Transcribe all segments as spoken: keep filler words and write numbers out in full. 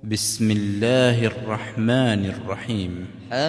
بسم الله الرحمن الرحيم.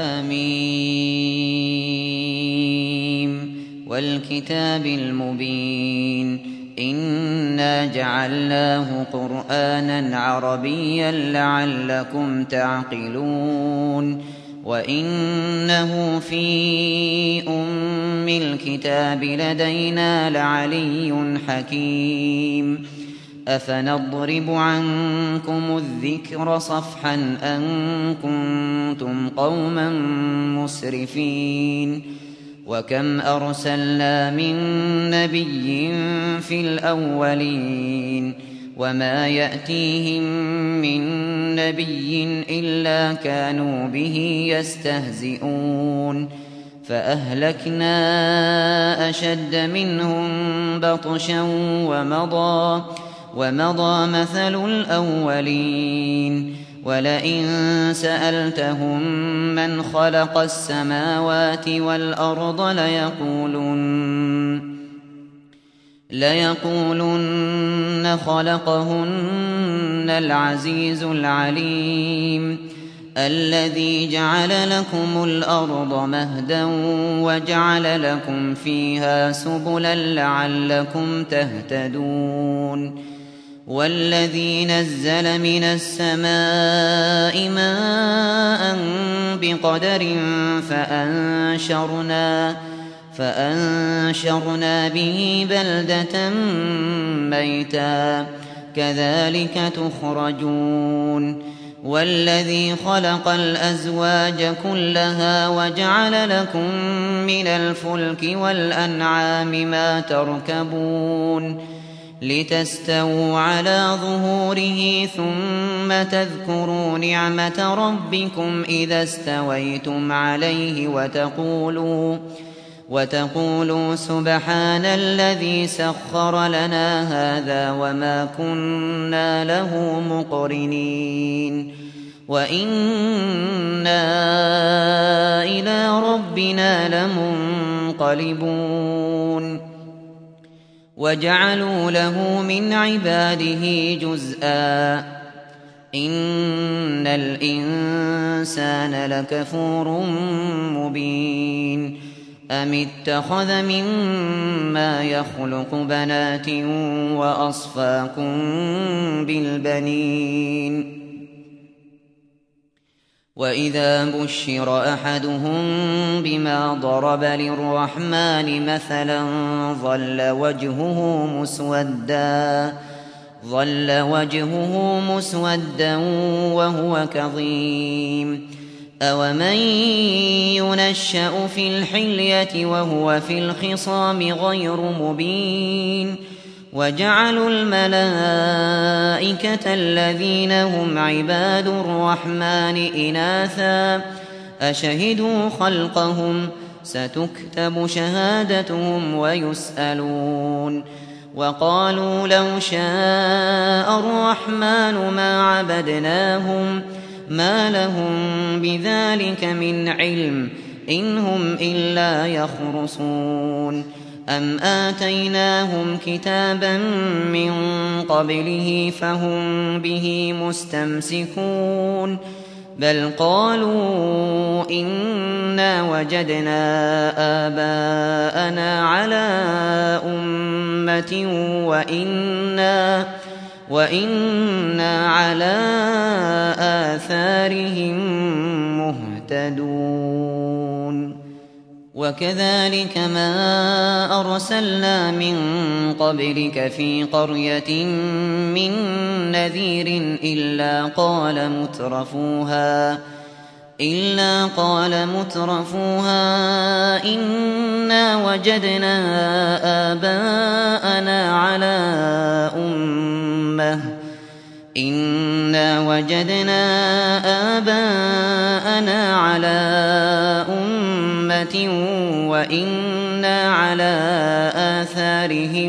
حميم والكتاب المبين إنا جعلناه قرآنا عربيا لعلكم تعقلون وإنه في أم الكتاب لدينا لعلي حكيم أفنضرب عنكم الذكر صفحا أن كنتم قوما مسرفين وكم أرسلنا من نبي في الأولين وما يأتيهم من نبي إلا كانوا به يستهزئون فأهلكنا أشد منهم بطشا ومضى ومضى مثل الأولين ولئن سألتهم من خلق السماوات والأرض ليقولن ليقولن خلقهن العزيز العليم الذي جعل لكم الأرض مهدا وجعل لكم فيها سبلا لعلكم تهتدون والذي نزل من السماء ماء بقدر فأنشرنا فأنشرنا به بلدة ميتا كذلك تخرجون والذي خلق الأزواج كلها وجعل لكم من الفلك والأنعام ما تركبون لتستووا على ظهوره ثم تذكروا نعمة ربكم إذا استويتم عليه وتقولوا وتقولوا سبحان الذي سخر لنا هذا وما كنا له مقرنين وإنا إلى ربنا لمنقلبون وجعلوا له من عباده جزءا إن الإنسان لكفور مبين أم اتخذ مما يخلق بنات وأصفاكم بالبنين وإذا بشر أحدهم بما ضرب للرحمن مثلا ظل وجهه مسودا ظل وجهه مسودا وهو كظيم أومن ينشأ في الحلية وهو في الخصام غير مبين وجعلوا الملائكة الذين هم عباد الرحمن إناثا أشهدوا خلقهم ستكتب شهادتهم ويسألون وقالوا لو شاء الرحمن ما عبدناهم ما لهم بذلك من علم إن هم إلا يخرصون أم آتيناهم كتابا من قبله فهم به مستمسكون بل قالوا إنا وجدنا آباءنا على أمة وإنا وإنا على آثارهم مهتدون وكذلك ما أرسلنا من قبلك في قرية من نذير إلا قال مترفوها إلا قال مترفوها إنا وجدنا آباءنا على أمة إنا وجدنا آباءنا على أمة وإنا على آثارهم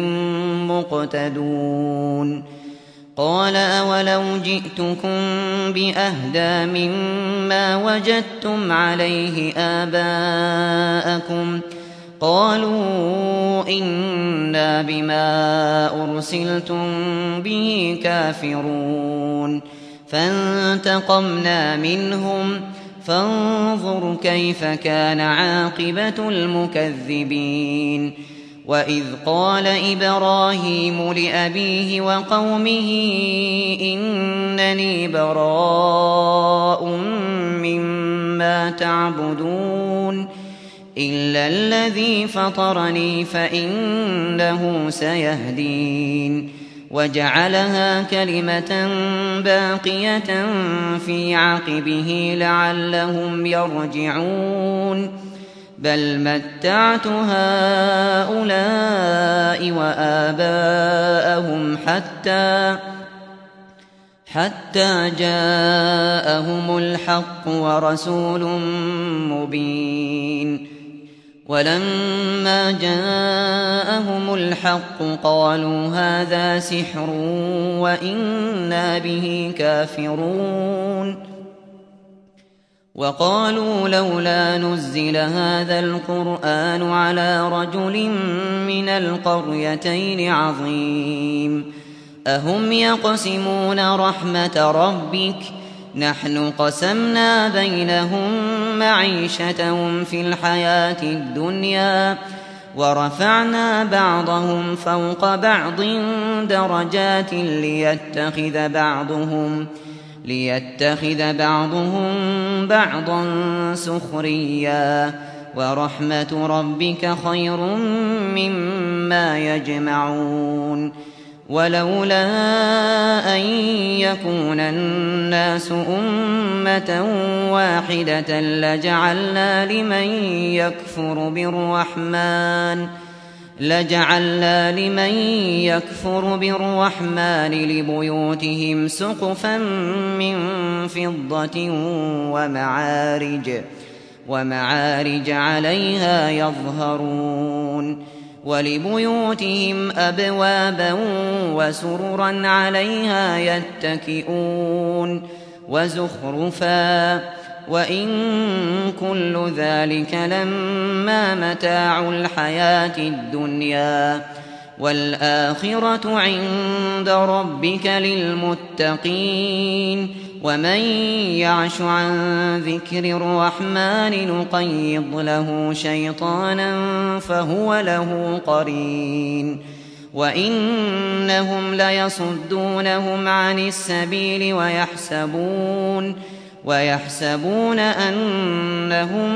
مقتدون قال أولو جئتكم بأهدى مما وجدتم عليه آباءكم قالوا إنا بما أرسلتم به كافرون فانتقمنا منهم فانظر كيف كان عاقبة المكذبين. وإذ قال إبراهيم لأبيه وقومه إنني براء مما تعبدون إلا الذي فطرني فإنه سيهدين. وجعلها كلمة باقية في عقبه لعلهم يرجعون بل متعت هؤلاء وآباءهم حتى حتى جاءهم الحق ورسول مبين. ولما جاءهم الحق قالوا هذا سحر وإنا به كافرون. وقالوا لولا نزل هذا القرآن على رجل من القريتين عظيم أهم يقسمون رحمة ربك نحن قسمنا بينهم معيشتهم في الحياة الدنيا ورفعنا بعضهم فوق بعض درجات ليتخذ بعضهم ليتخذ بعضهم بعضا سخريا ورحمة ربك خير مما يجمعون. ولولا أن يكون الناس أمة واحدة لجعلنا لمن يكفر بالرحمن لجعلنا لمن يكفر بالرحمن لبيوتهم سقفا من فضة ومعارج ومعارج عليها يظهرون ولبيوتهم أبوابا وسررا عليها يتكئون وزخرفا وإن كل ذلك لما متاع الحياة الدنيا والآخرة عند ربك للمتقين. ومن يعش عن ذكر الرحمن نقيض له شيطانا فهو له قرين وإنهم ليصدونهم عن السبيل ويحسبون ويحسبون أنهم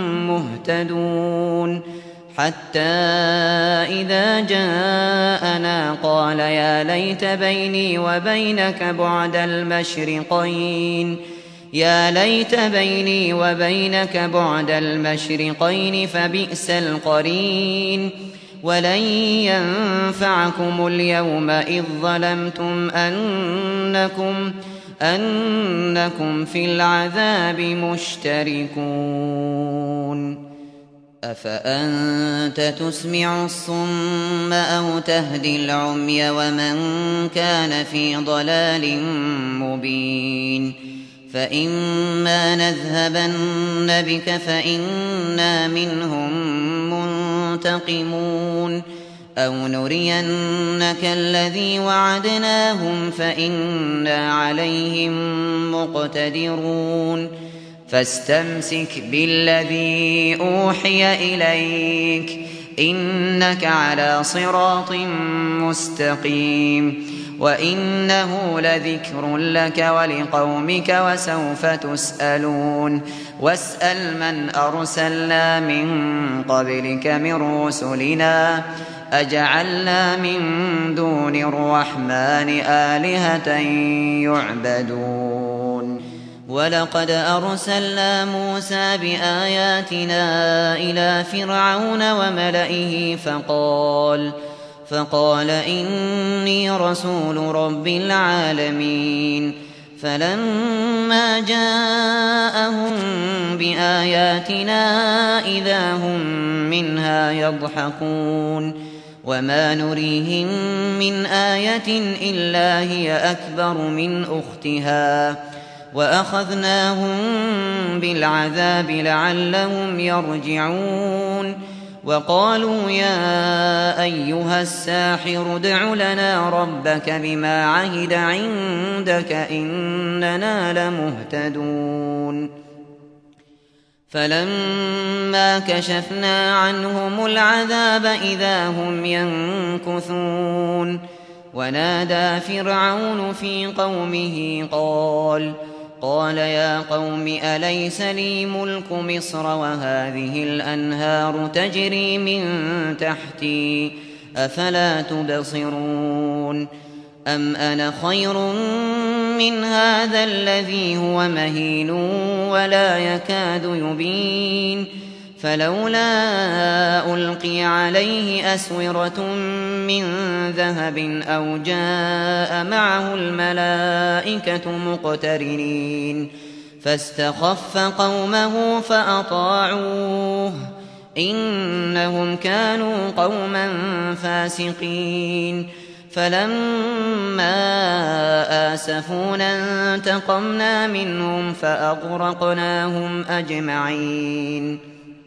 مهتدون حتى إذا جاءنا قال يا ليت بيني وبينك بعد المشرقين يا ليت بيني وبينك بعد المشرقين فبئس القرين. ولن ينفعكم اليوم إذ ظلمتم أنكم أنكم في العذاب مشتركون. أفأنت تسمع الصم أو تهدي العمي ومن كان في ضلال مبين. فإما نذهبن بك فإنا منهم منتقمون أو نرينك الذي وعدناهم فإنا عليهم مقتدرون. فاستمسك بالذي أوحي إليك إنك على صراط مستقيم وإنه لذكر لك ولقومك وسوف تسألون. واسأل من أرسلنا من قبلك من رسلنا أجعلنا من دون الرحمن آلهة يعبدون. ولقد أرسلنا موسى بآياتنا إلى فرعون وملئه فقال فقال إني رسول رب العالمين. فلما جاءهم بآياتنا إذا هم منها يضحكون وما نريهم من آية إلا هي أكبر من أختها وأخذناهم بالعذاب لعلهم يرجعون. وقالوا يا أيها الساحر ادع لنا ربك بما عهد عندك إننا لمهتدون فلما كشفنا عنهم العذاب إذا هم ينكثون ونادى فرعون في قومه قال قال يا قوم أليس لي ملك مصر وهذه الأنهار تجري من تحتي أفلا تبصرون أم أنا خير من هذا الذي هو مهين ولا يكاد يبين فلولا ألقي عليه أسورة من ذهب أو جاء معه الملائكة مقترنين فاستخف قومه فأطاعوه إنهم كانوا قوما فاسقين فلما آسفونا انتقمنا منهم فأغرقناهم أجمعين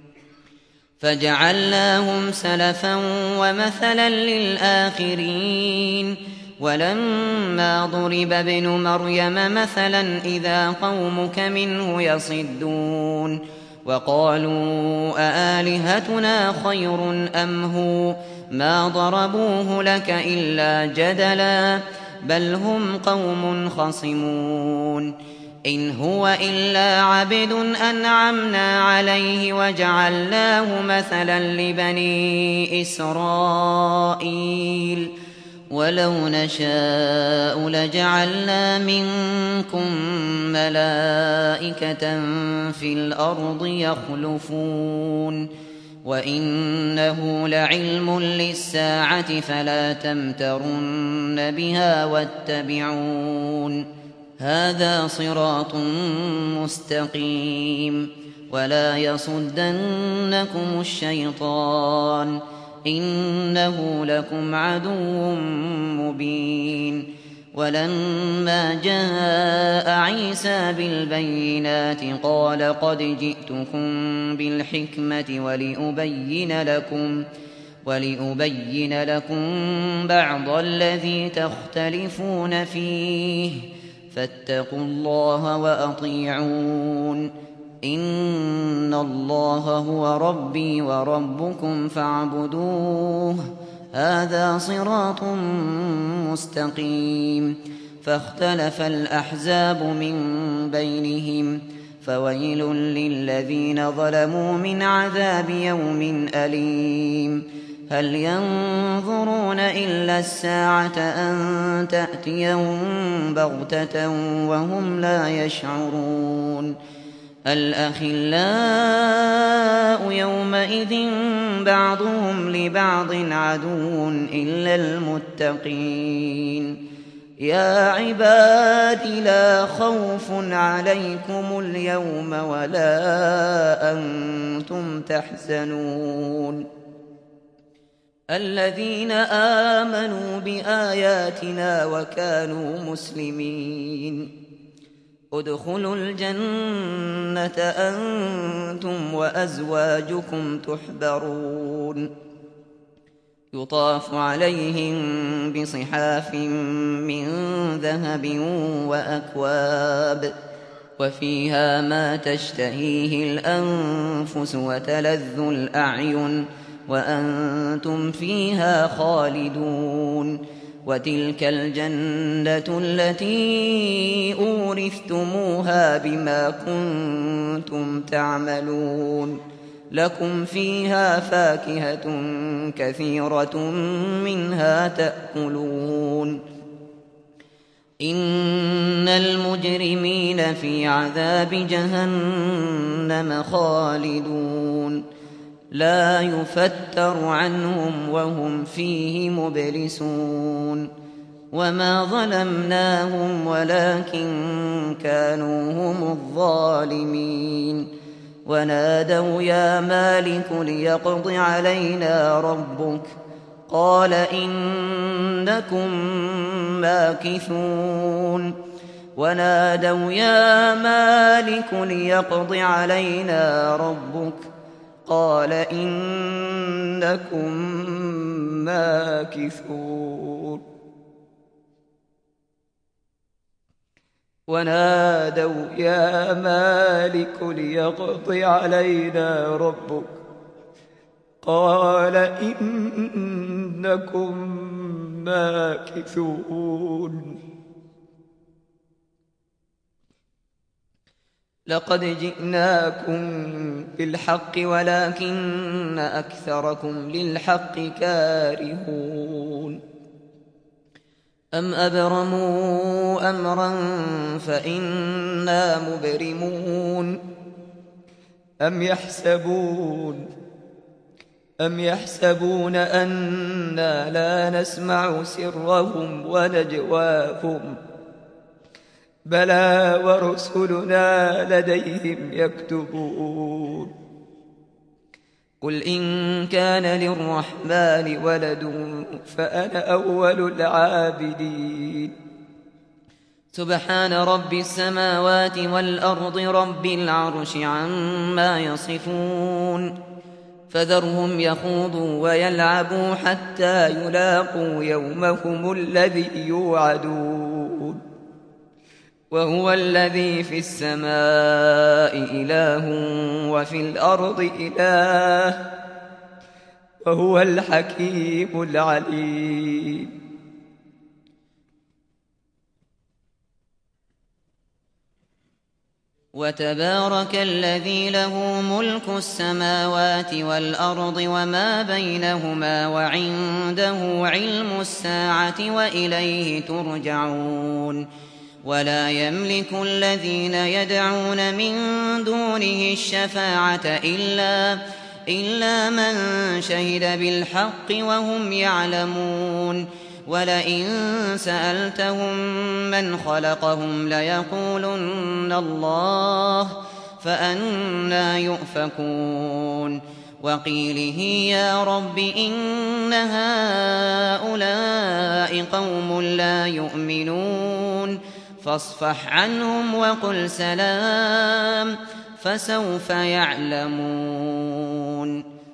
فجعلناهم سلفا ومثلا للآخرين ولما ضرب ابن مريم مثلا إذا قومك منه يصدون وقالوا أآلهتنا خير أم هو ما ضربوه لك إلا جدلا بل هم قوم خصمون إن هو إلا عبد أنعمنا عليه وجعلناه مثلا لبني إسرائيل ولو نشاء لجعلنا منكم ملائكة في الأرض يخلفون وإنه لعلم للساعة فلا تمترن بها واتبعون هذا صراط مستقيم ولا يصدنكم الشيطان إنه لكم عدو مبين ولما جاء عيسى بالبينات قال قد جئتكم بالحكمة ولأبين لكم ولأبين لكم بعض الذي تختلفون فيه فاتقوا الله وأطيعون إن الله هو ربي وربكم فاعبدوه هذا صراط مستقيم فاختلف الأحزاب من بينهم فويل للذين ظلموا من عذاب يوم أليم هل ينظرون إلا الساعة أن تأتيهم بغتة وهم لا يشعرون الأخلاء يومئذ بعضهم لبعض عدو إلا المتقين يا عباد لا خوف عليكم اليوم ولا أنتم تحزنون الذين آمنوا بآياتنا وكانوا مسلمين ادخلوا الجنة أنتم وأزواجكم تحبرون يطاف عليهم بصحاف من ذهب وأكواب وفيها ما تشتهيه الأنفس وتلذ الأعين وأنتم فيها خالدون وتلك الجنة التي أورثتموها بما كنتم تعملون لكم فيها فاكهة كثيرة منها تأكلون إن المجرمين في عذاب جهنم خالدون لا يفتر عنهم وهم فيه مبلسون وما ظلمناهم ولكن كانوا هم الظالمين ونادوا يا مالك ليقض علينا ربك قال إنكم ماكثون ونادوا يا مالك ليقض علينا ربك قال إنكم ماكثون ونادوا يا مالك ليقض علينا ربك قال إنكم ماكثون لقد جئناكم بالحق ولكن أكثركم للحق كارهون أم أبرموا أمرا فإنا مبرمون أم يحسبون أم يحسبون أنا لا نسمع سرهم ونجواهم بلى ورسلنا لديهم يكتبون قل إن كان للرحمن ولد فأنا أول العابدين سبحان رب السماوات والأرض رب العرش عما يصفون فذرهم يخوضوا ويلعبوا حتى يلاقوا يومهم الذي يوعدون وهو الذي في السماء إله وفي الأرض إله وهو الحكيم العليم وتبارك الذي له ملك السماوات والأرض وما بينهما وعنده علم الساعة وإليه ترجعون ولا يملك الذين يدعون من دونه الشفاعة إلا, إلا من شهد بالحق وهم يعلمون ولئن سألتهم من خلقهم ليقولن الله فأنى يؤفكون وقيله يا رب إن هؤلاء قوم لا يؤمنون فاصفح عنهم وقل سلام فسوف يعلمون